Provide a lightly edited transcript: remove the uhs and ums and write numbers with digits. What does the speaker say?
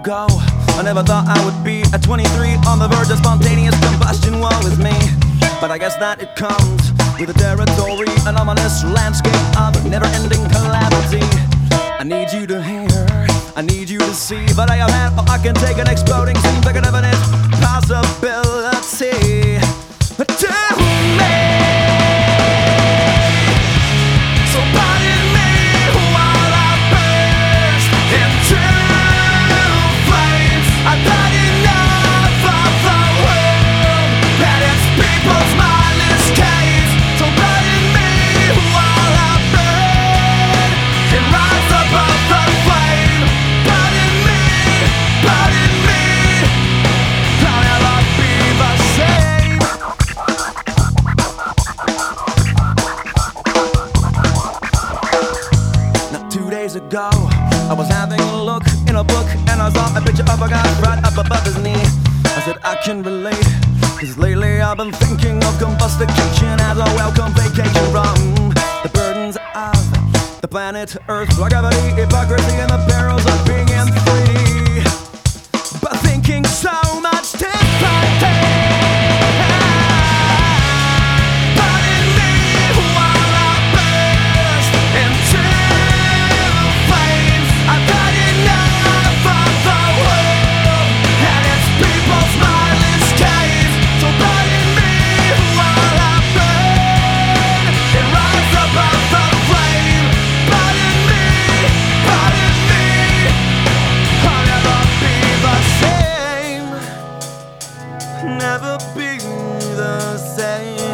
ago, I never thought I would be at 23 on the verge of spontaneous combustion. Woe is me, but I guess that it comes with the territory, an ominous landscape of never-ending calamity. I need you to hear, I need you to see, but I have had all I can take, an exploding scene, like an infinite possibility. Tell me, so pardon me while I burst into flames. I've had enough of the world and its people's mindless case. So pardon me while I burn and rise above the flame. Pardon me, I'll never be the same. Not 2 days ago, I was having a look in a book and I saw a picture of a guy right up above his knee. I said I can relate, cause lately I've been thinking of combustication as a welcome vacation from the burdens of the planet Earth, like gravity, hypocrisy, and the perils of being in 3D. But thinking so much differently. Pardon me while I burst into flames. I've had enough of the world and its people's mindless case. So pardon me while I burn and rise above the flame. Pardon me, I'll never be the same. Never be the same.